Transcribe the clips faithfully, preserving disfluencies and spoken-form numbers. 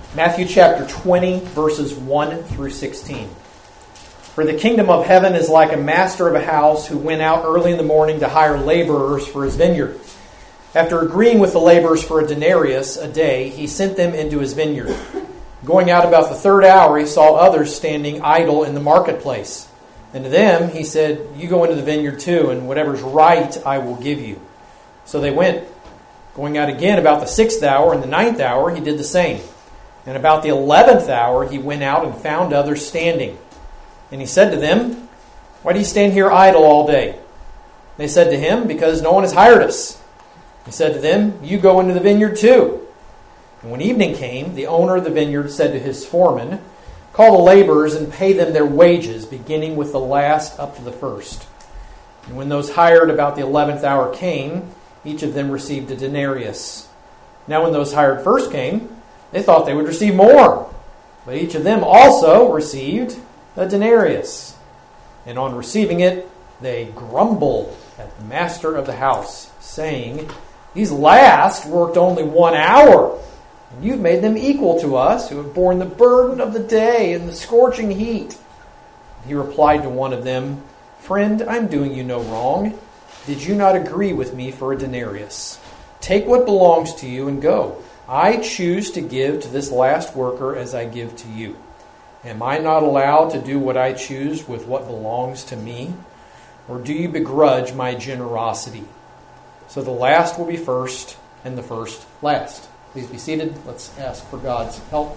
Matthew chapter twenty, verses one through sixteen. For the kingdom of heaven is like a master of a house who went out early in the morning to hire laborers for his vineyard. After agreeing with the laborers for a denarius a day, he sent them into his vineyard. Going out about the third hour, he saw others standing idle in the marketplace. And to them he said, "You go into the vineyard too, and whatever's right I will give you." So they went. Going out again about the sixth hour and the ninth hour, he did the same. And about the eleventh hour, he went out and found others standing. And he said to them, "Why do you stand here idle all day?" They said to him, "Because no one has hired us." He said to them, "You go into the vineyard too." And when evening came, the owner of the vineyard said to his foreman, "Call the laborers and pay them their wages, beginning with the last up to the first." And when those hired about the eleventh hour came, each of them received a denarius. Now when those hired first came, they thought they would receive more. But each of them also received a denarius. And on receiving it, they grumbled at the master of the house, saying, "These last worked only one hour, and you've made them equal to us, who have borne the burden of the day and the scorching heat." He replied to one of them, "Friend, I'm doing you no wrong. Did you not agree with me for a denarius? Take what belongs to you and go. I choose to give to this last worker as I give to you. Am I not allowed to do what I choose with what belongs to me? Or do you begrudge my generosity? So the last will be first, and the first last." Please be seated. Let's ask for God's help.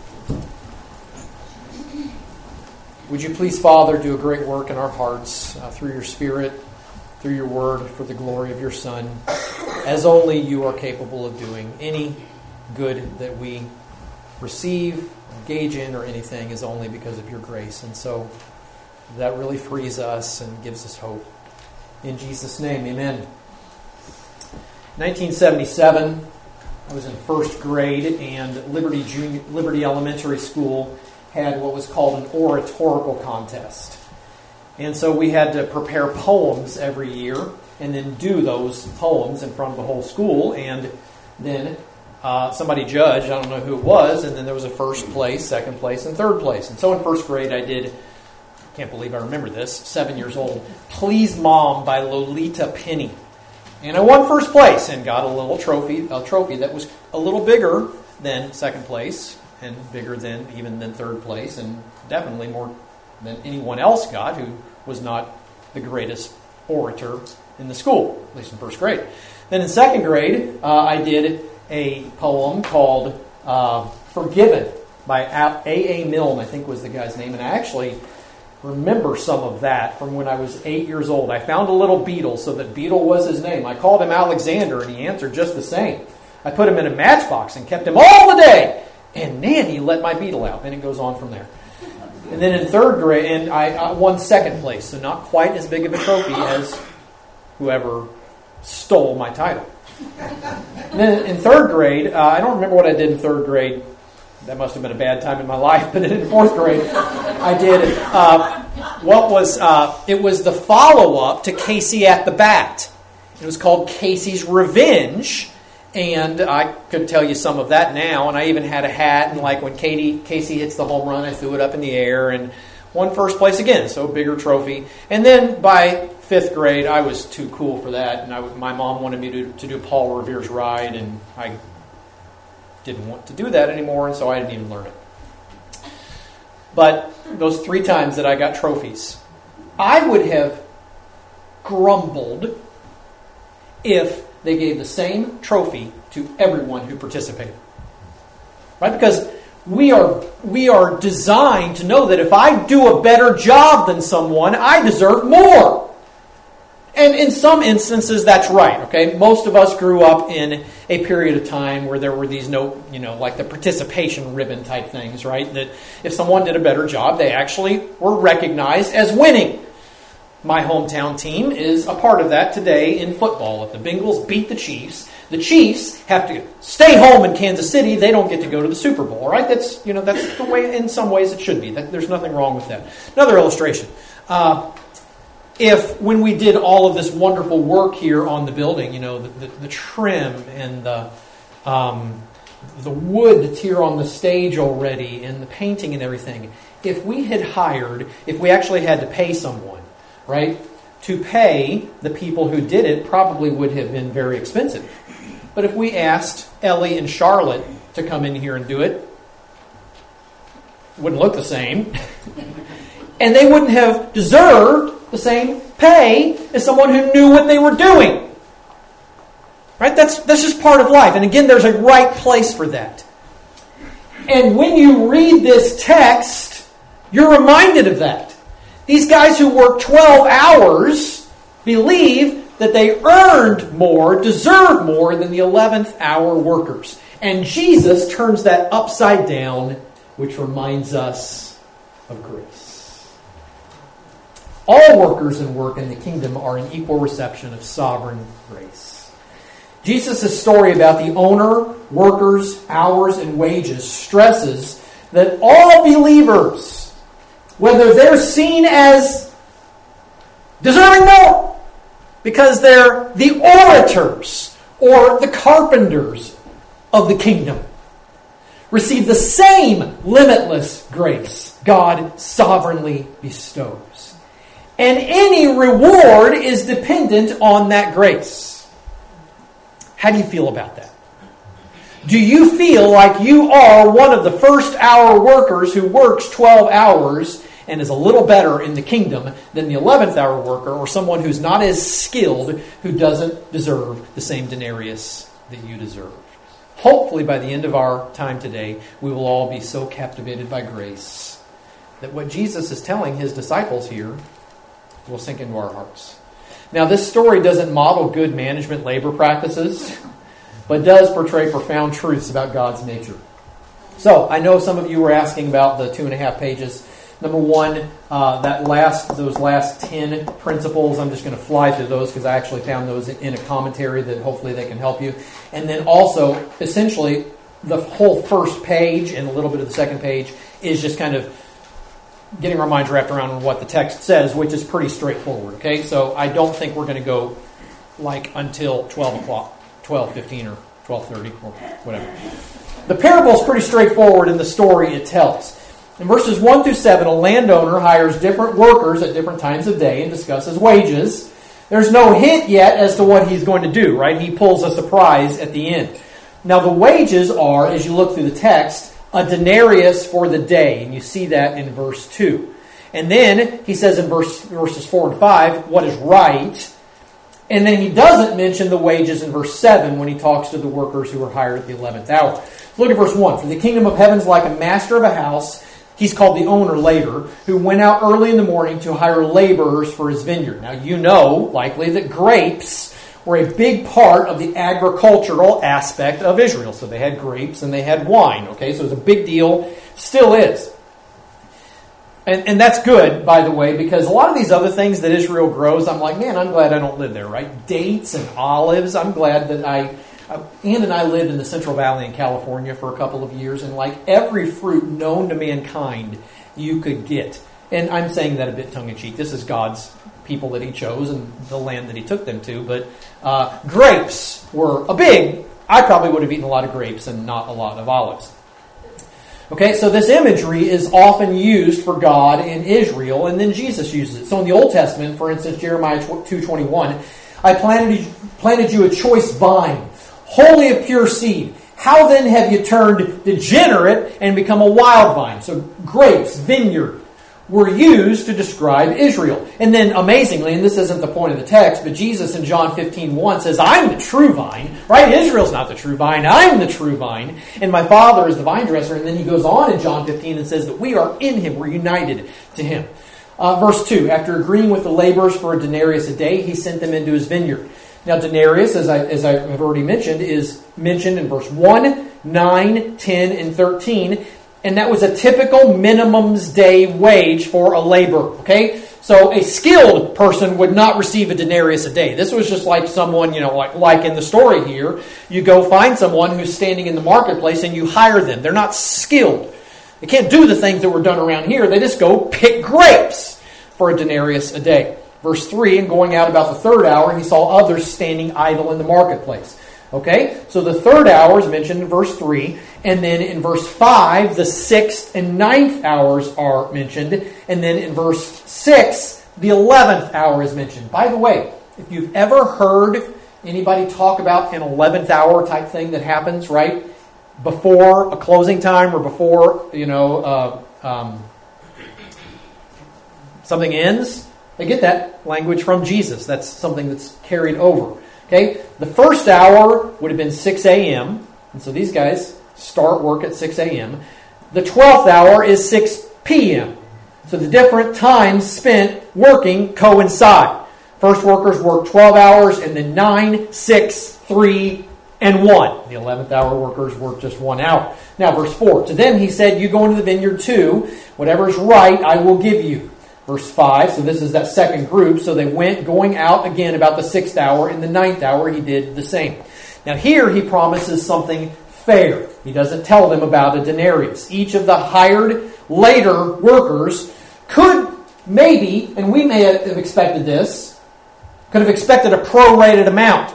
Would you please, Father, do a great work in our hearts uh, through your Spirit, through your word, for the glory of your Son, as only you are capable of doing. Any good that we receive, engage in, or anything is only because of your grace. And so that really frees us and gives us hope. In Jesus' name, amen. nineteen seventy-seven, I was in first grade, and Liberty Junior, Liberty Elementary School had what was called an oratorical contest. And so we had to prepare poems every year and then do those poems in front of the whole school. And then uh, somebody judged, I don't know who it was, and then there was a first place, second place, and third place. And so in first grade I did, I can't believe I remember this, seven years old, "Please Mom" by Lolita Penny. And I won first place and got a little trophy, a trophy that was a little bigger than second place and bigger than even than third place, and definitely more than anyone else got who was not the greatest orator in the school, at least in first grade. Then in second grade, uh, I did a poem called uh, "Forgiven" by A A. Milne, I think was the guy's name, and I actually remember some of that from when I was eight years old. I found a little beetle, so that Beetle was his name. I called him Alexander, and he answered just the same. I put him in a matchbox and kept him all the day, and Nanny let my beetle out. And it goes on from there. And then in third grade, and I, I won second place, so not quite as big of a trophy as whoever stole my title. And then in third grade, uh, I don't remember what I did in third grade. That must have been a bad time in my life. But in fourth grade, I did uh, what was, uh, it was the follow-up to Casey at the Bat. It was called Casey's Revenge. And I could tell you some of that now. And I even had a hat. And like when Katie, Casey hits the home run, I threw it up in the air and won first place again. So bigger trophy. And then by fifth grade, I was too cool for that. And I, my mom wanted me to, to do Paul Revere's Ride. And I didn't want to do that anymore. And so I didn't even learn it. But those three times that I got trophies, I would have grumbled if they gave the same trophy to everyone who participated. Right? Because we are we are designed to know that if I do a better job than someone, I deserve more. And in some instances, that's right. Okay, most of us grew up in a period of time where there were these no, you know, like the participation ribbon type things, right? That if someone did a better job, they actually were recognized as winning. My hometown team is a part of that today in football. If the Bengals beat the Chiefs, the Chiefs have to stay home in Kansas City. They don't get to go to the Super Bowl, right? That's, you know, that's the way, in some ways, it should be. That, there's nothing wrong with that. Another illustration. Uh, if when we did all of this wonderful work here on the building, you know, the, the, the trim and the, um, the wood that's here on the stage already and the painting and everything. If we had hired, if we actually had to pay someone, right, to pay the people who did it, probably would have been very expensive. But if we asked Ellie and Charlotte to come in here and do it, wouldn't look the same. And they wouldn't have deserved the same pay as someone who knew what they were doing. Right? That's, that's just part of life. And again, there's a right place for that. And when you read this text, you're reminded of that. These guys who work twelve hours believe that they earned more, deserve more than the eleventh hour workers. And Jesus turns that upside down, which reminds us of grace. All workers and work in the kingdom are in equal reception of sovereign grace. Jesus' story about the owner, workers, hours, and wages stresses that all believers, whether they're seen as deserving more because they're the orators or the carpenters of the kingdom, receive the same limitless grace God sovereignly bestows. And any reward is dependent on that grace. How do you feel about that? Do you feel like you are one of the first hour workers who works twelve hours and is a little better in the kingdom than the eleventh hour worker, or someone who's not as skilled who doesn't deserve the same denarius that you deserve? Hopefully by the end of our time today, we will all be so captivated by grace that what Jesus is telling his disciples here will sink into our hearts. Now, this story doesn't model good management labor practices, but does portray profound truths about God's nature. So, I know some of you were asking about the two and a half pages. Number one, uh, that last those last ten principles, I'm just going to fly through those because I actually found those in a commentary that hopefully they can help you. And then also, essentially, the whole first page and a little bit of the second page is just kind of getting our minds wrapped around on what the text says, which is pretty straightforward. Okay, so I don't think we're going to go like until twelve o'clock, twelve fifteen or twelve thirty or whatever. The parable is pretty straightforward in the story it tells. In verses one through seven, a landowner hires different workers at different times of day and discusses wages. There's no hint yet as to what he's going to do, right? He pulls a surprise at the end. Now, the wages are, as you look through the text, a denarius for the day, and you see that in verse two. And then he says in verse, verses four and five what is right, and then he doesn't mention the wages in verse seven when he talks to the workers who are hired at the eleventh hour. Look at verse one. For the kingdom of heaven is like a master of a house, he's called the owner later, who went out early in the morning to hire laborers for his vineyard. Now you know, likely, that grapes were a big part of the agricultural aspect of Israel. So they had grapes and they had wine. Okay, so it was a big deal. Still is. And, and that's good, by the way, because a lot of these other things that Israel grows, I'm like, man, I'm glad I don't live there, right? Dates and olives. I'm glad that I... Uh, Ann and I lived in the Central Valley in California for a couple of years, and like every fruit known to mankind you could get. And I'm saying that a bit tongue-in-cheek. This is God's people that he chose and the land that he took them to. But uh, grapes were a big... I probably would have eaten a lot of grapes and not a lot of olives. Okay, so this imagery is often used for God in Israel, and then Jesus uses it. So in the Old Testament, for instance, Jeremiah two twenty-one, I planted, planted you a choice vine, wholly of pure seed. How then have you turned degenerate and become a wild vine? So grapes, vineyard, were used to describe Israel. And then amazingly, and this isn't the point of the text, but Jesus in John fifteen one says, I'm the true vine, right? Israel's not the true vine, I'm the true vine, and my Father is the vine dresser. And then he goes on in John fifteen and says that we are in him, we're united to him. Uh, verse two, after agreeing with the laborers for a denarius a day, he sent them into his vineyard. Now, denarius, as I, as I have already mentioned, is mentioned in verse one, nine, ten, and thirteen. And that was a typical minimum's day wage for a laborer. Okay? So a skilled person would not receive a denarius a day. This was just like someone, you know, like, like in the story here. You go find someone who's standing in the marketplace and you hire them. They're not skilled. They can't do the things that were done around here. They just go pick grapes for a denarius a day. Verse three, and going out about the third hour, he saw others standing idle in the marketplace. Okay, so the third hour is mentioned in verse three, and then in verse five, the sixth and ninth hours are mentioned, and then in verse six, the eleventh hour is mentioned. By the way, if you've ever heard anybody talk about an eleventh hour type thing that happens, right, before a closing time or before, you know, uh, um, something ends, they get that language from Jesus. That's something that's carried over. Okay, the first hour would have been six a.m., and so these guys start work at six a.m. The twelfth hour is six p.m., so the different times spent working coincide. First workers work twelve hours, and then nine, six, three, and one. The eleventh hour workers work just one hour. Now, verse four. To them he said, you go into the vineyard too. Whatever is right, I will give you. Verse five, so this is that second group. So they went going out again about the sixth hour. In the ninth hour, he did the same. Now here he promises something fair. He doesn't tell them about a denarius. Each of the hired later workers could maybe, and we may have expected this, could have expected a prorated amount.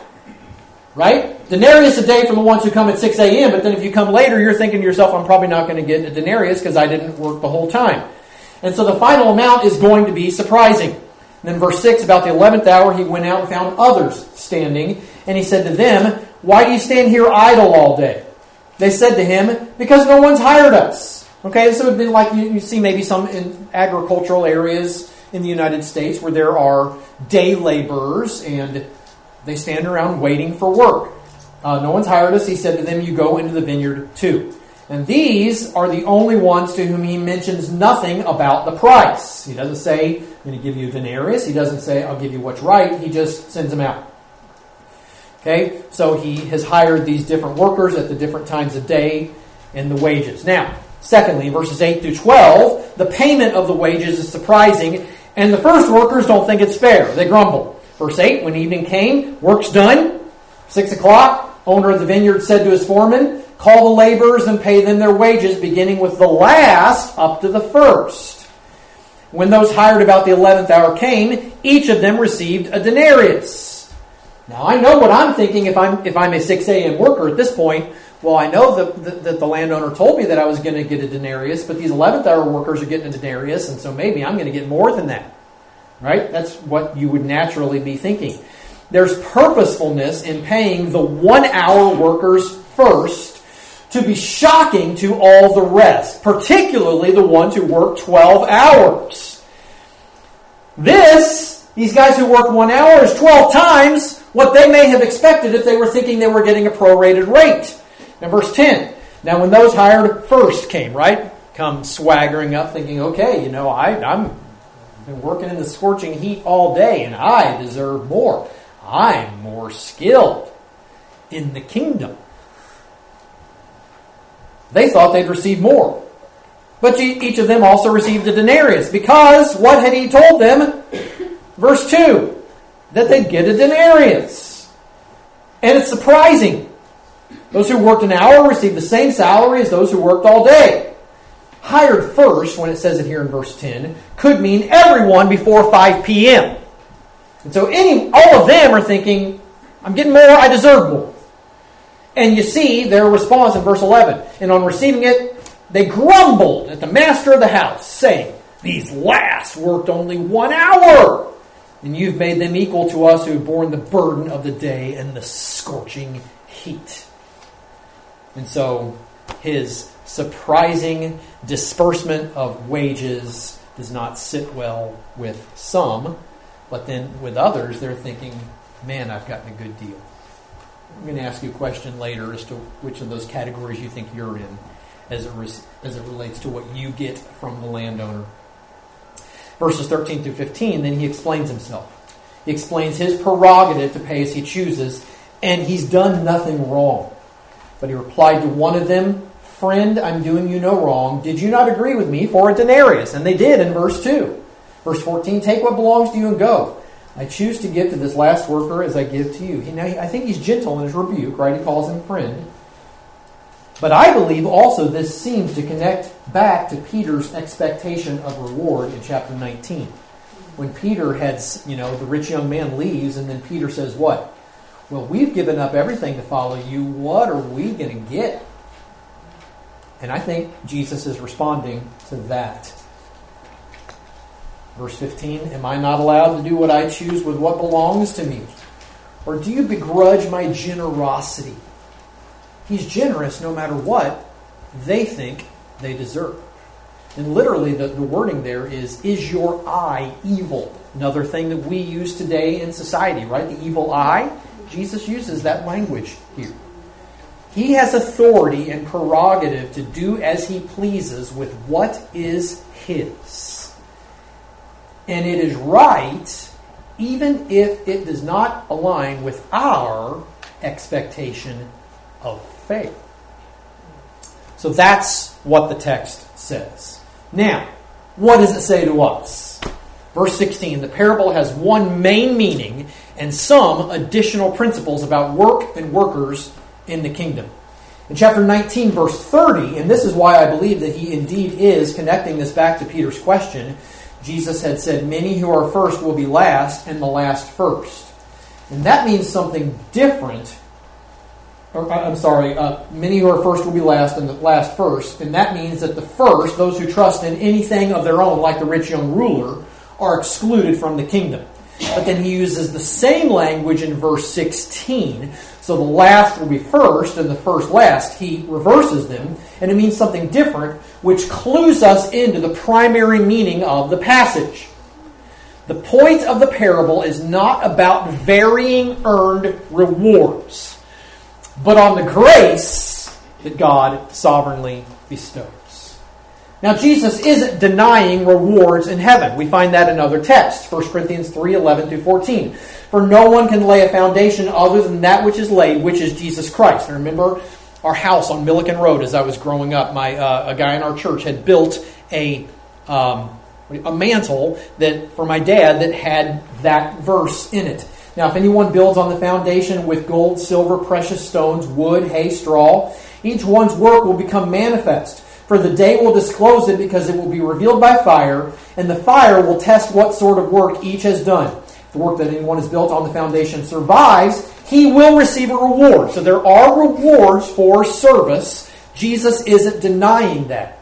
Right? Denarius a day for the ones who come at six a.m., but then if you come later, you're thinking to yourself, I'm probably not going to get a denarius because I didn't work the whole time. And so the final amount is going to be surprising. And then verse six, about the eleventh hour, he went out and found others standing. And he said to them, why do you stand here idle all day? They said to him, because no one's hired us. Okay, so it would be like you, you see maybe some in agricultural areas in the United States where there are day laborers and they stand around waiting for work. Uh, no one's hired us. He said to them, you go into the vineyard too. And these are the only ones to whom he mentions nothing about the price. He doesn't say, I'm going to give you a denarius. He doesn't say, I'll give you what's right. He just sends them out. Okay, so he has hired these different workers at the different times of day and the wages. Now, secondly, verses eight through twelve, the payment of the wages is surprising, and the first workers don't think it's fair. They grumble. Verse eight, when evening came, work's done. Six o'clock, owner of the vineyard said to his foreman, call the laborers and pay them their wages, beginning with the last up to the first. When those hired about the eleventh hour came, each of them received a denarius. Now, I know what I'm thinking if I'm if I'm a six a.m. worker at this point. Well, I know that the, the, the landowner told me that I was going to get a denarius, but these eleventh hour workers are getting a denarius, and so maybe I'm going to get more than that. Right? That's what you would naturally be thinking. There's purposefulness in paying the one-hour workers first, to be shocking to all the rest, particularly the ones who work twelve hours. This, these guys who work one hour, is twelve times what they may have expected if they were thinking they were getting a prorated rate. Now, verse ten. Now, when those hired first came, right, come swaggering up, thinking, okay, you know, I, I'm been working in the scorching heat all day, and I deserve more. I'm more skilled in the kingdom. They thought they'd receive more. But each of them also received a denarius. Because what had he told them? Verse two. That they'd get a denarius. And it's surprising. Those who worked an hour received the same salary as those who worked all day. Hired first, when it says it here in verse ten, could mean everyone before five p.m. And so any, all of them are thinking, I'm getting more, I deserve more. And you see their response in verse eleven. And on receiving it, they grumbled at the master of the house, saying, these last worked only one hour, and you've made them equal to us who've borne the burden of the day and the scorching heat. And so his surprising disbursement of wages does not sit well with some, but then with others, they're thinking, man, I've gotten a good deal. I'm going to ask you a question later as to which of those categories you think you're in as it, res- as it relates to what you get from the landowner. Verses thirteen through fifteen, then he explains himself. He explains his prerogative to pay as he chooses, and he's done nothing wrong. But he replied to one of them, friend, I'm doing you no wrong. Did you not agree with me for a denarius? And they did in verse two. Verse fourteen, take what belongs to you and go. I choose to give to this last worker as I give to you. He, now, I think he's gentle in his rebuke, right? He calls him friend. But I believe also this seems to connect back to Peter's expectation of reward in chapter nineteen. When Peter had, you know, the rich young man leaves, and then Peter says what? well, we've given up everything to follow you. What are we going to get? And I think Jesus is responding to that. Verse fifteen, am I not allowed to do what I choose with what belongs to me? Or do you begrudge my generosity? He's generous no matter what they think they deserve. And literally the, the wording there is, is your eye evil? Another thing that we use today in society, right? The evil eye. Jesus uses that language here. He has authority and prerogative to do as he pleases with what is his. And it is right, even if it does not align with our expectation of faith. So that's what the text says. Now, what does it say to us? Verse sixteen, the parable has one main meaning and some additional principles about work and workers in the kingdom. In chapter nineteen, verse thirty, and this is why I believe that he indeed is connecting this back to Peter's question, Jesus had said, many who are first will be last, and the last first. And that means something different. Or, I'm sorry, uh, many who are first will be last, and the last first. And that means that the first, those who trust in anything of their own, like the rich young ruler, are excluded from the kingdom. But then he uses the same language in verse sixteen. So the last will be first and the first last. He reverses them, and it means something different, which clues us into the primary meaning of the passage. The point of the parable is not about varying earned rewards, but on the grace that God sovereignly bestows. Now, Jesus isn't denying rewards in heaven. We find that in other texts, First Corinthians three, eleven through fourteen. For no one can lay a foundation other than that which is laid, which is Jesus Christ. And remember our house on Milliken Road as I was growing up. My uh, a guy in our church had built a um, a mantle that for my dad that had that verse in it. Now, if anyone builds on the foundation with gold, silver, precious stones, wood, hay, straw, each one's work will become manifest. For the day will disclose it, because it will be revealed by fire, and the fire will test what sort of work each has done. If the work that anyone has built on the foundation survives, he will receive a reward. So there are rewards for service. Jesus isn't denying that.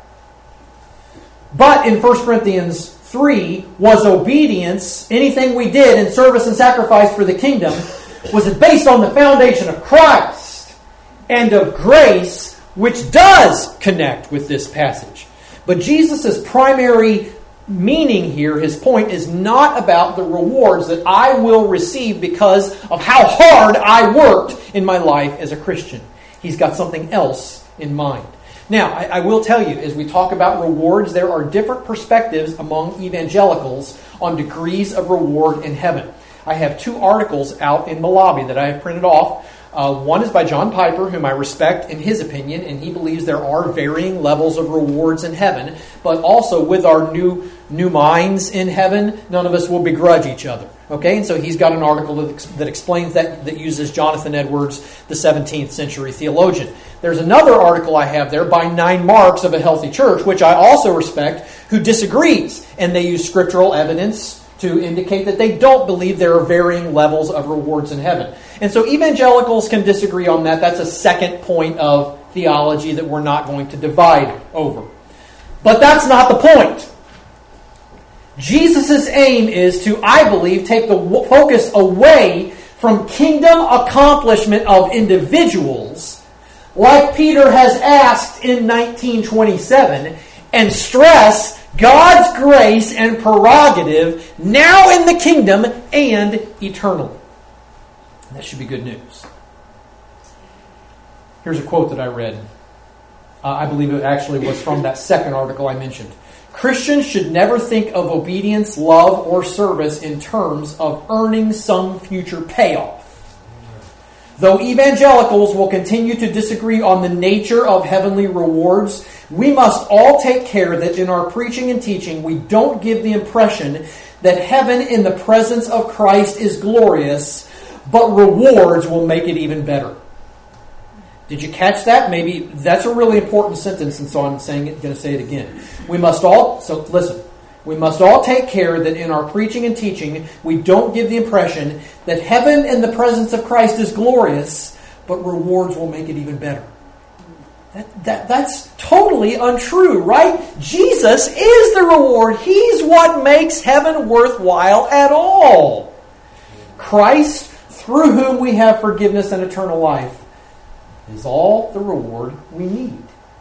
But in First Corinthians three, was obedience, anything we did in service and sacrifice for the kingdom, was it based on the foundation of Christ and of grace, which does connect with this passage. But Jesus' primary meaning here, his point, is not about the rewards that I will receive because of how hard I worked in my life as a Christian. He's got something else in mind. Now, I, I will tell you, as we talk about rewards, there are different perspectives among evangelicals on degrees of reward in heaven. I have two articles out in the lobby that I have printed off. Uh, one is by John Piper, whom I respect in his opinion, and he believes there are varying levels of rewards in heaven, but also with our new new minds in heaven, none of us will begrudge each other. Okay, and so he's got an article that, that explains that, that uses Jonathan Edwards, the seventeenth century theologian. There's another article I have there by Nine Marks of a Healthy Church, which I also respect, who disagrees, and they use scriptural evidence to indicate that they don't believe there are varying levels of rewards in heaven. And so evangelicals can disagree on that. That's a second point of theology that we're not going to divide over. But that's not the point. Jesus' aim is to, I believe, take the focus away from kingdom accomplishment of individuals, like Peter has asked in nineteen twenty-seven, and stress God's grace and prerogative now in the kingdom and eternally. That should be good news. Here's a quote that I read. Uh, I believe it actually was from that second article I mentioned. Christians should never think of obedience, love, or service in terms of earning some future payoff. Though evangelicals will continue to disagree on the nature of heavenly rewards, we must all take care that in our preaching and teaching we don't give the impression that heaven in the presence of Christ is glorious, but rewards will make it even better. Did you catch that? Maybe that's a really important sentence, and so I'm saying it, going to say it again. We must all, so listen, We must all take care that in our preaching and teaching, we don't give the impression that heaven and the presence of Christ is glorious, but rewards will make it even better. That, that, that's totally untrue, right? Jesus is the reward. He's what makes heaven worthwhile at all. Christ, through whom we have forgiveness and eternal life, is all the reward we need.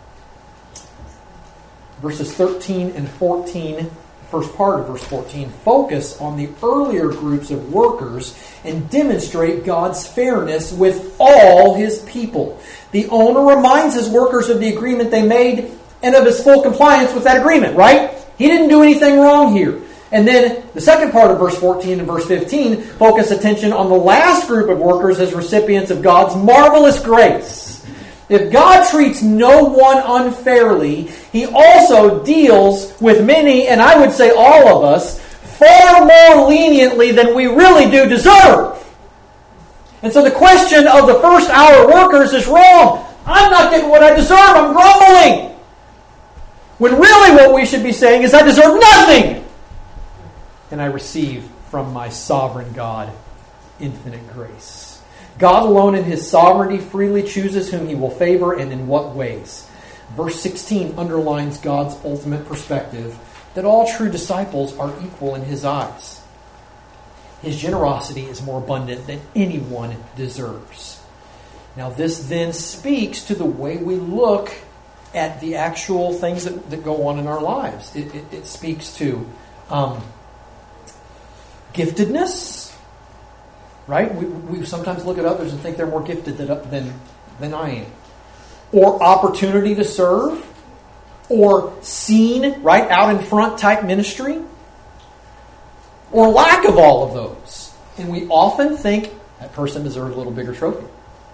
Verses thirteen and fourteen, first part of verse fourteen, focus on the earlier groups of workers and demonstrate God's fairness with all His people. The owner reminds his workers of the agreement they made and of his full compliance with that agreement, right? He didn't do anything wrong here. And then the second part of verse fourteen and verse fifteen focus attention on the last group of workers as recipients of God's marvelous grace. If God treats no one unfairly, He also deals with many, and I would say all of us, far more leniently than we really do deserve. And so the question of the first hour workers is wrong. I'm not getting what I deserve. I'm grumbling. When really what we should be saying is I deserve nothing. And I receive from my sovereign God infinite grace. God alone in His sovereignty freely chooses whom He will favor and in what ways. Verse sixteen underlines God's ultimate perspective that all true disciples are equal in His eyes. His generosity is more abundant than anyone deserves. Now this then speaks to the way we look at the actual things that, that go on in our lives. It, it, it speaks to um, giftedness. Right? We, we sometimes look at others and think they're more gifted than, than, than I am. Or opportunity to serve. Or seen, right, out in front type ministry. Or lack of all of those. And we often think that person deserves a little bigger trophy.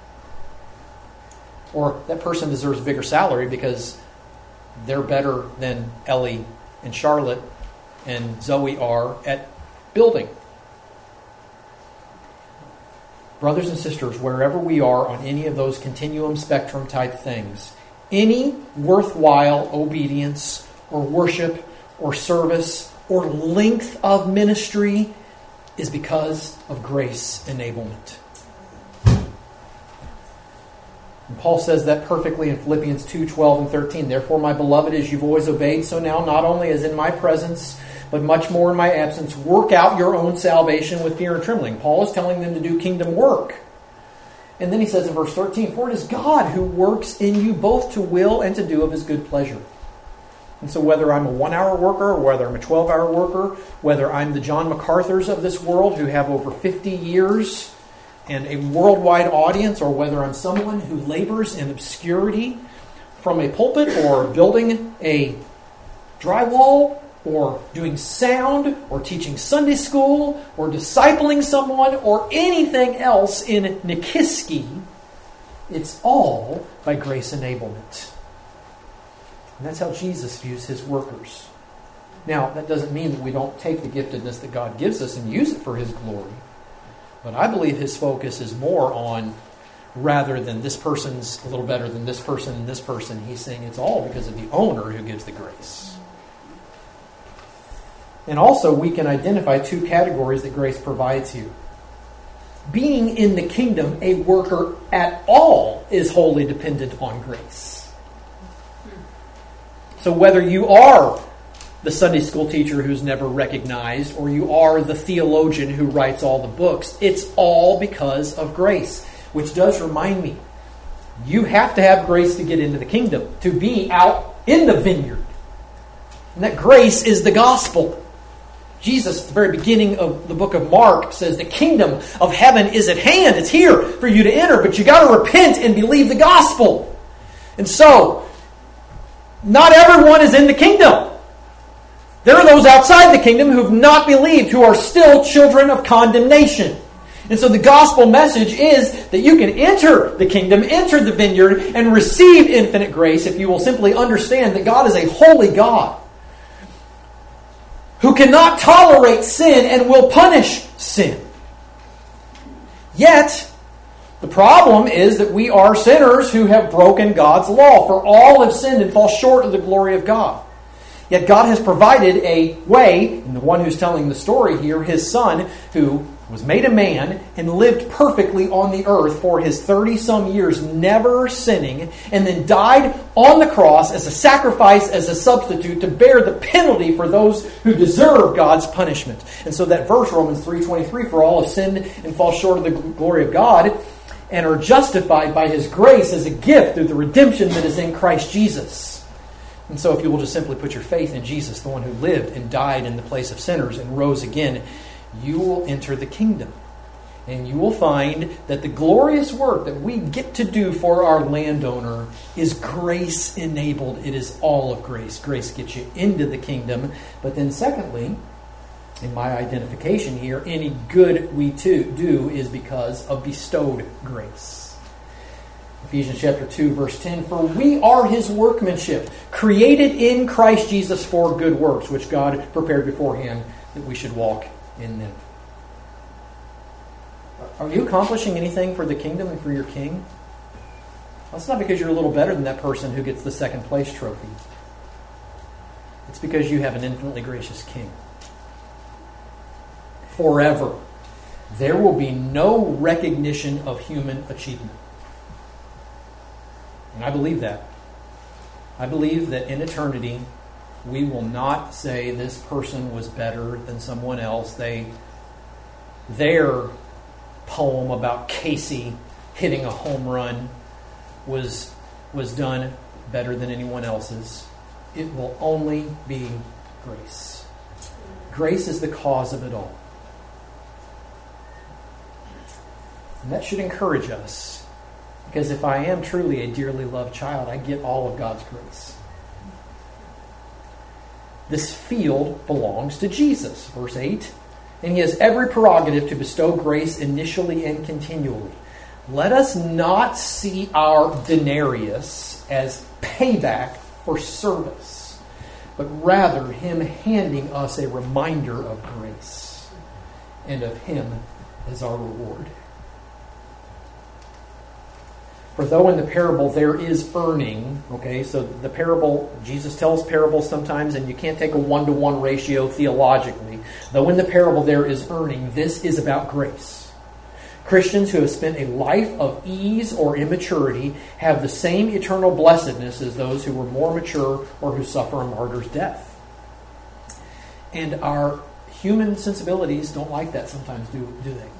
Or that person deserves a bigger salary because they're better than Ellie and Charlotte and Zoe are at building. Brothers and sisters, wherever we are on any of those continuum spectrum type things, any worthwhile obedience or worship or service or length of ministry is because of grace enablement. And Paul says that perfectly in Philippians two, twelve and thirteen. Therefore, my beloved, as you've always obeyed, so now, not only as in my presence, but much more in my absence, work out your own salvation with fear and trembling. Paul is telling them to do kingdom work. And then he says in verse thirteen, for it is God who works in you both to will and to do of His good pleasure. And so whether I'm a one-hour worker, or whether I'm a twelve-hour worker, whether I'm the John MacArthurs of this world who have over fifty years and a worldwide audience, or whether I'm someone who labors in obscurity from a pulpit or building a drywall or doing sound, or teaching Sunday school, or discipling someone, or anything else in Nikiski, it's all by grace enablement. And that's how Jesus views His workers. Now, that doesn't mean that we don't take the giftedness that God gives us and use it for His glory. But I believe His focus is more on, rather than this person's a little better than this person and this person, He's saying it's all because of the owner who gives the grace. And also, we can identify two categories that grace provides you. Being in the kingdom a worker at all is wholly dependent on grace. So whether you are the Sunday school teacher who's never recognized, or you are the theologian who writes all the books, it's all because of grace. Which does remind me, you have to have grace to get into the kingdom, to be out in the vineyard. And that grace is the gospel. Jesus, at the very beginning of the book of Mark, says the kingdom of heaven is at hand. It's here for you to enter, but you got to repent and believe the gospel. And so, not everyone is in the kingdom. There are those outside the kingdom who have not believed, who are still children of condemnation. And so the gospel message is that you can enter the kingdom, enter the vineyard, and receive infinite grace if you will simply understand that God is a holy God who cannot tolerate sin and will punish sin. Yet, the problem is that we are sinners who have broken God's law. For all have sinned and fall short of the glory of God. Yet God has provided a way, and the one who's telling the story here, his Son, who was made a man and lived perfectly on the earth for his thirty-some years, never sinning, and then died on the cross as a sacrifice, as a substitute, to bear the penalty for those who deserve God's punishment. And so that verse, Romans three twenty-three, for all have sinned and fall short of the glory of God, and are justified by His grace as a gift through the redemption that is in Christ Jesus. And so if you will just simply put your faith in Jesus, the one who lived and died in the place of sinners and rose again, you will enter the kingdom. And you will find that the glorious work that we get to do for our landowner is grace-enabled. It is all of grace. Grace gets you into the kingdom. But then secondly, in my identification here, any good we too do is because of bestowed grace. Ephesians chapter two, verse ten, for we are His workmanship, created in Christ Jesus for good works, which God prepared beforehand that we should walk in them. Are you accomplishing anything for the kingdom and for your King? Well, it's not because you're a little better than that person who gets the second place trophy. It's because you have an infinitely gracious King. Forever, there will be no recognition of human achievement. And I believe that. I believe that in eternity, we will not say this person was better than someone else. They, their poem about Casey hitting a home run was, was done better than anyone else's. It will only be grace. Grace is the cause of it all. And that should encourage us. Because if I am truly a dearly loved child, I get all of God's grace. This field belongs to Jesus, verse eight. And He has every prerogative to bestow grace initially and continually. Let us not see our denarius as payback for service, but rather Him handing us a reminder of grace and of Him as our reward. For though in the parable there is earning, okay, so the parable, Jesus tells parables sometimes, and you can't take a one-to-one ratio theologically. Though in the parable there is earning, this is about grace. Christians who have spent a life of ease or immaturity have the same eternal blessedness as those who were more mature or who suffer a martyr's death. And our human sensibilities don't like that sometimes, do, do they?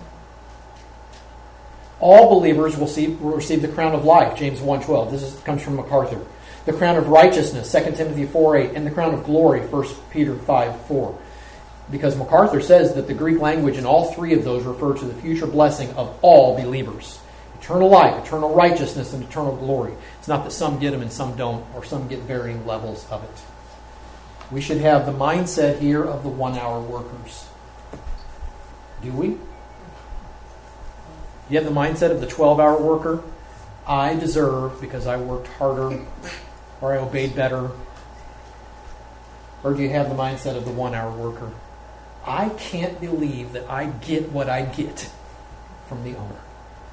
All believers will, see, will receive the crown of life, James one twelve. This is, comes from MacArthur. The crown of righteousness, Second Timothy four eight. And the crown of glory, First Peter five four. Because MacArthur says that the Greek language in all three of those refer to the future blessing of all believers. Eternal life, eternal righteousness, and eternal glory. It's not that some get them and some don't, or some get varying levels of it. We should have the mindset here of the one-hour workers. Do we? You have the mindset of the twelve-hour worker. I deserve because I worked harder or I obeyed better. Or do you have the mindset of the one-hour worker? I can't believe that I get what I get from the owner.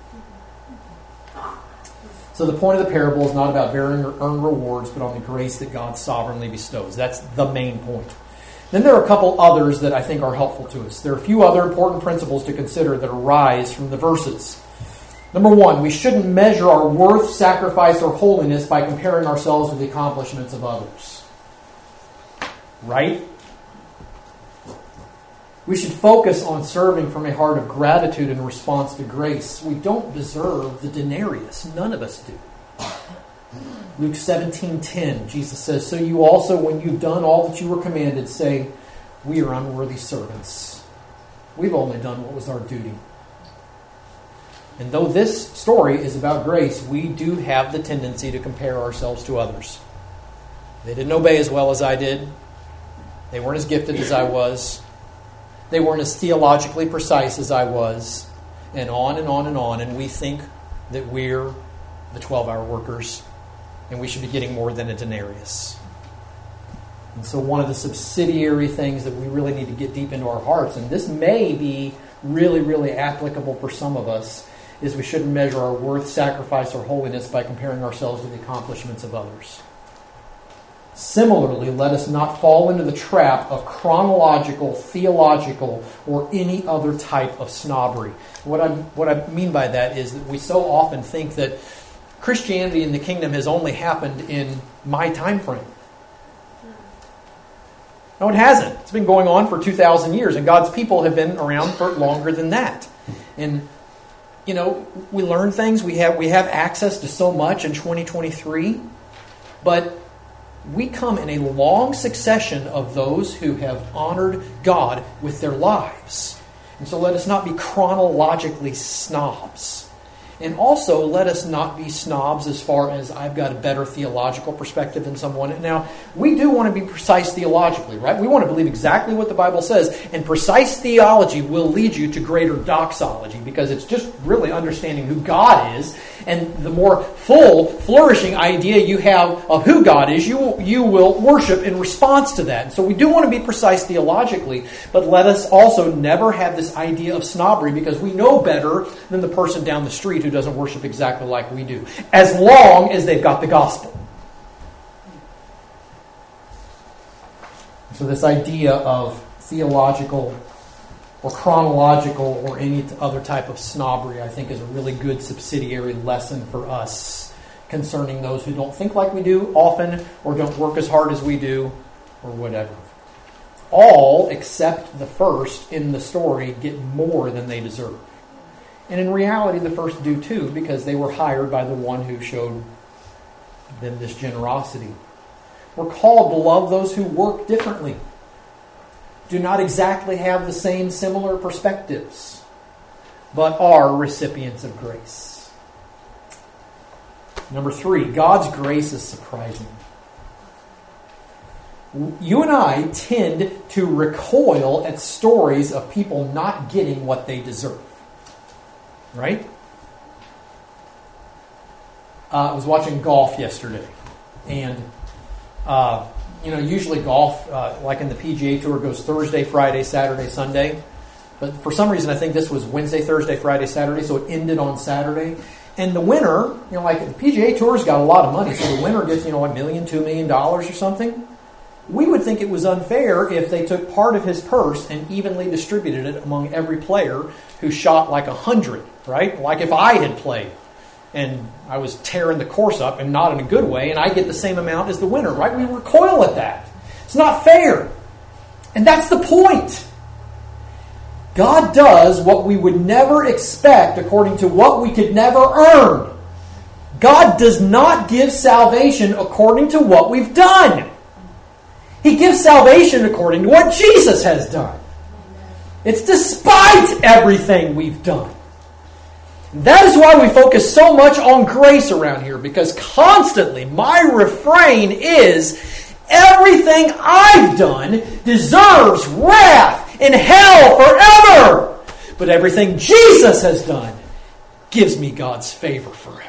So the point of the parable is not about varying or earned rewards, but on the grace that God sovereignly bestows. That's the main point. Then there are a couple others that I think are helpful to us. There are a few other important principles to consider that arise from the verses. Number one, we shouldn't measure our worth, sacrifice, or holiness by comparing ourselves with the accomplishments of others. Right? We should focus on serving from a heart of gratitude in response to grace. We don't deserve the denarius. None of us do. Luke seventeen ten, Jesus says, so you also, when you've done all that you were commanded, say, we are unworthy servants. We've only done what was our duty. And though this story is about grace, we do have the tendency to compare ourselves to others. They didn't obey as well as I did. They weren't as gifted as I was. They weren't as theologically precise as I was. And on and on and on. And we think that we're the twelve-hour workers. And we should be getting more than a denarius. And so one of the subsidiary things that we really need to get deep into our hearts, and this may be really, really applicable for some of us, is we shouldn't measure our worth, sacrifice, or holiness by comparing ourselves to the accomplishments of others. Similarly, let us not fall into the trap of chronological, theological, or any other type of snobbery. What I, what I mean by that is that we so often think that Christianity in the kingdom has only happened in my time frame. No, it hasn't. It's been going on for two thousand years, and God's people have been around for longer than that. And, you know, we learn things. We have, we have access to so much in twenty twenty-three, but we come in a long succession of those who have honored God with their lives. And so let us not be chronologically snobs. And also, let us not be snobs as far as I've got a better theological perspective than someone. Now, we do want to be precise theologically, right? We want to believe exactly what the Bible says. And precise theology will lead you to greater doxology, because it's just really understanding who God is. And the more full, flourishing idea you have of who God is, you will, you will worship in response to that. And so we do want to be precise theologically, but let us also never have this idea of snobbery, because we know better than the person down the street who doesn't worship exactly like we do, as long as they've got the gospel. So this idea of theological or chronological or any other type of snobbery, I think, is a really good subsidiary lesson for us concerning those who don't think like we do often, or don't work as hard as we do, or whatever. All, except the first in the story, get more than they deserve. And in reality, the first do too, because they were hired by the one who showed them this generosity. We're called to love those who work differently, do not exactly have the same similar perspectives, but are recipients of grace. Number three, God's grace is surprising. You and I tend to recoil at stories of people not getting what they deserve. Right? Uh, I was watching golf yesterday, and uh, you know, usually golf, uh, like in the P G A Tour, goes Thursday, Friday, Saturday, Sunday. But for some reason, I think this was Wednesday, Thursday, Friday, Saturday, so it ended on Saturday. And the winner, you know, like the P G A Tour's got a lot of money, so the winner gets, you know, a million, two million dollars or something. We would think it was unfair if they took part of his purse and evenly distributed it among every player who shot like a hundred, right? Like if I had played and I was tearing the course up, and not in a good way, and I get the same amount as the winner, right? We recoil at that. It's not fair. And that's the point. God does what we would never expect according to what we could never earn. God does not give salvation according to what we've done. He gives salvation according to what Jesus has done. It's despite everything we've done. That is why we focus so much on grace around here, because constantly my refrain is, everything I've done deserves wrath in hell forever. But everything Jesus has done gives me God's favor forever.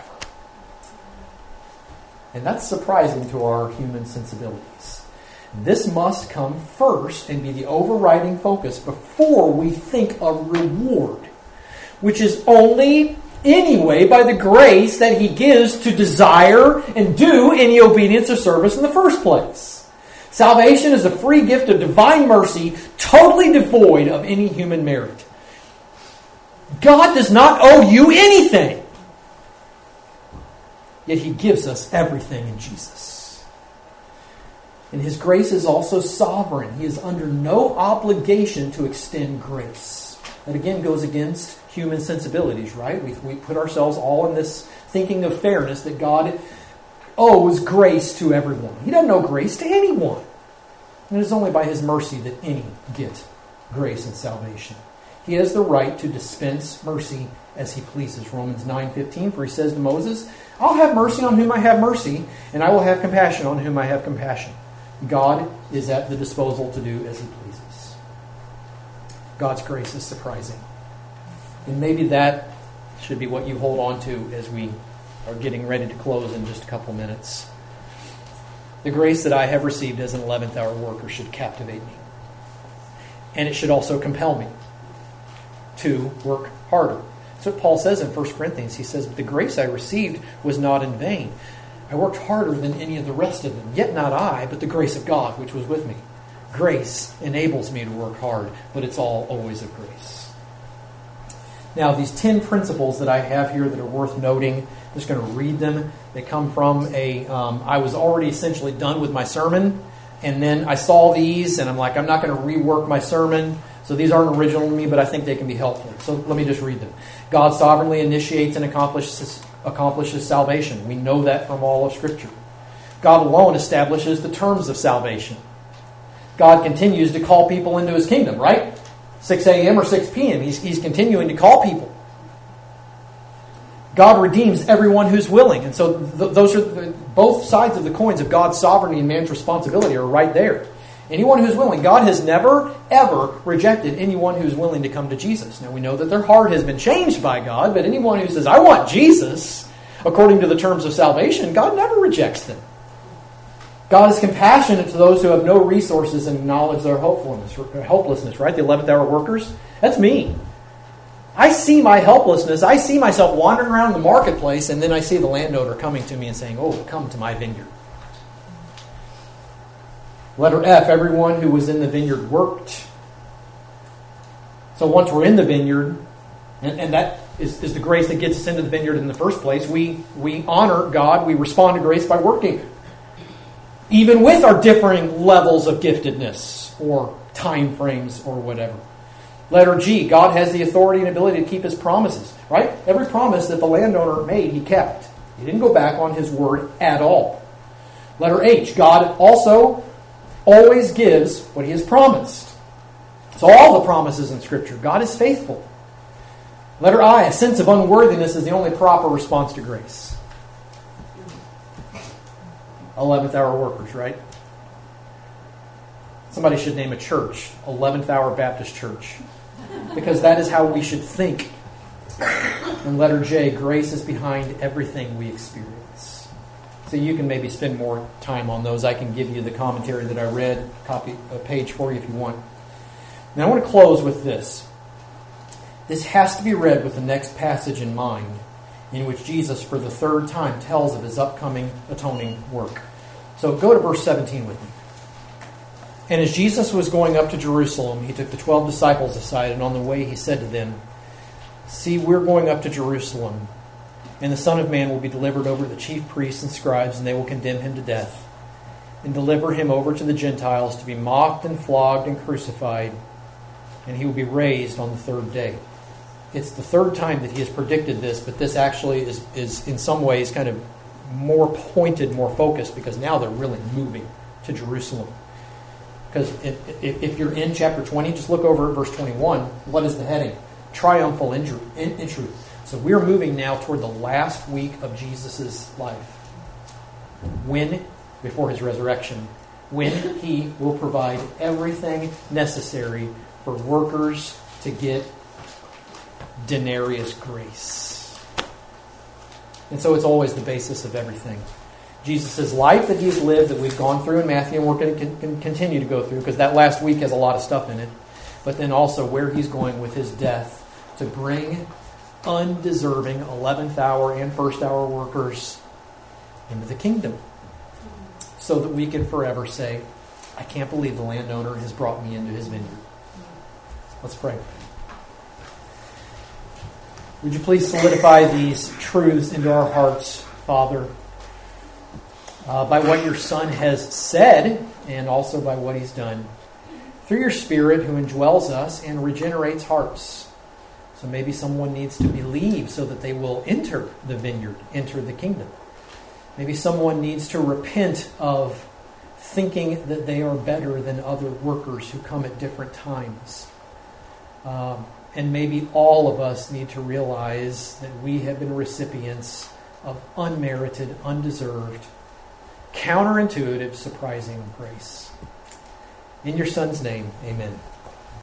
And that's surprising to our human sensibilities. This must come first and be the overriding focus before we think of reward, which is only anyway by the grace that He gives to desire and do any obedience or service in the first place. Salvation is a free gift of divine mercy, totally devoid of any human merit. God does not owe you anything, yet He gives us everything in Jesus. And His grace is also sovereign. He is under no obligation to extend grace. That again goes against human sensibilities, right? We, we put ourselves all in this thinking of fairness, that God owes grace to everyone. He doesn't owe grace to anyone. And it is only by His mercy that any get grace and salvation. He has the right to dispense mercy as He pleases. Romans nine fifteen, for He says to Moses, I'll have mercy on whom I have mercy, and I will have compassion on whom I have compassion. God is at the disposal to do as He pleases. God's grace is surprising. And maybe that should be what you hold on to as we are getting ready to close in just a couple minutes. The grace that I have received as an eleventh hour worker should captivate me. And it should also compel me to work harder. That's what Paul says in First Corinthians. He says, the grace I received was not in vain. I worked harder than any of the rest of them. Yet not I, but the grace of God, which was with me. Grace enables me to work hard, but it's all always of grace. Now, these ten principles that I have here that are worth noting, I'm just going to read them. They come from a, um, I was already essentially done with my sermon, and then I saw these, and I'm like, I'm not going to rework my sermon, so these aren't original to me, but I think they can be helpful. So let me just read them. God sovereignly initiates and accomplishes, accomplishes salvation. We know that from all of Scripture. God alone establishes the terms of salvation. God continues to call people into His kingdom, right? six a.m. or six p.m. He's, he's continuing to call people. God redeems everyone who's willing. And so th- those are the, both sides of the coins of God's sovereignty and man's responsibility are right there. Anyone who's willing. God has never, ever rejected anyone who's willing to come to Jesus. Now we know that their heart has been changed by God, but anyone who says, I want Jesus, according to the terms of salvation, God never rejects them. God is compassionate to those who have no resources and acknowledge their hopelessness, helplessness, right? The eleventh hour workers. That's me. I see my helplessness. I see myself wandering around the marketplace, and then I see the landowner coming to me and saying, oh, come to my vineyard. Letter F, everyone who was in the vineyard worked. So once we're in the vineyard, and, and that is, is the grace that gets us into the vineyard in the first place, we, we honor God, we respond to grace by working. Even with our differing levels of giftedness or time frames or whatever. Letter G, God has the authority and ability to keep His promises, right? Every promise that the landowner made, He kept. He didn't go back on His word at all. Letter H, God also always gives what He has promised. So all the promises in Scripture, God is faithful. Letter I, a sense of unworthiness is the only proper response to grace. eleventh hour workers, right? Somebody should name a church, eleventh hour Baptist Church, because that is how we should think. And letter J, grace is behind everything we experience. So you can maybe spend more time on those. I can give you the commentary that I read, copy a page for you if you want. Now I want to close with this. This has to be read with the next passage in mind, in which Jesus, for the third time, tells of His upcoming atoning work. So go to verse seventeen with me. And as Jesus was going up to Jerusalem, He took the twelve disciples aside, and on the way He said to them, see, we're going up to Jerusalem, and the Son of Man will be delivered over to the chief priests and scribes, and they will condemn Him to death, and deliver Him over to the Gentiles to be mocked and flogged and crucified, and He will be raised on the third day. It's the third time that He has predicted this, but this actually is, is in some ways kind of more pointed, more focused, because now they're really moving to Jerusalem. Because if you're in chapter twenty, just look over at verse twenty-one. What is the heading? Triumphal entry. So we're moving now toward the last week of Jesus' life. When, before His resurrection, when He will provide everything necessary for workers to get denarius grace. And so it's always the basis of everything. Jesus' life that He's lived, that we've gone through in Matthew, and we're going to continue to go through, because that last week has a lot of stuff in it. But then also where He's going with His death to bring undeserving eleventh hour and first hour workers into the kingdom. So that we can forever say, I can't believe the landowner has brought me into his vineyard. Let's pray. Would you please solidify these truths into our hearts, Father, uh, by what your Son has said and also by what He's done, through your Spirit who indwells us and regenerates hearts. So maybe someone needs to believe so that they will enter the vineyard, enter the kingdom. Maybe someone needs to repent of thinking that they are better than other workers who come at different times. Um, And maybe all of us need to realize that we have been recipients of unmerited, undeserved, counterintuitive, surprising grace. In your Son's name, amen.